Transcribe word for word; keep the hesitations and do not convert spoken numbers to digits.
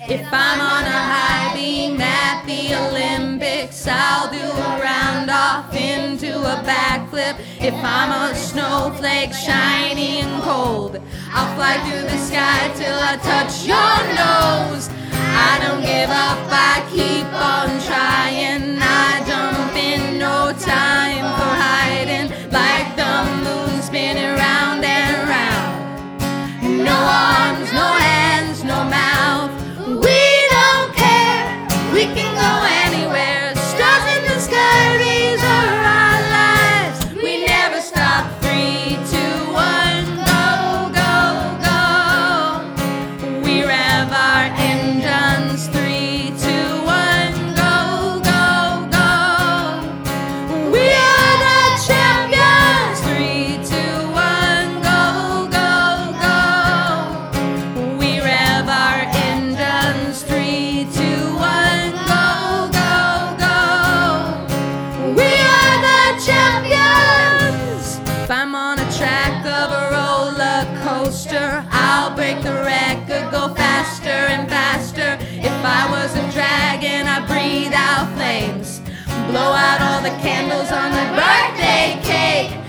If I'm on a high beam at the Olympics, I'll do a round off into a backflip. If I'm a snowflake shiny and cold, I'll fly through the sky till I touch your nose. I don't give up, I keep on trying. I jump in no time for hiding, like the moon spinning round and round. No arms, no hands, no mouth. We don't care, we can go anywhere. Stars in the sky, these are our lives. We never stop. Three, two, one, go, go, go. We rev our engines. Three, two, one, go, go, go. We are the champions. Three, two, one, go, go, go. We rev our engines. Three, two, one, go, go, go. We are the champions. If I'm on a track of a roller coaster, I'll break the record, go faster and faster. If I was a dragon, I'd breathe out flames, blow out all the candles on the birthday cake.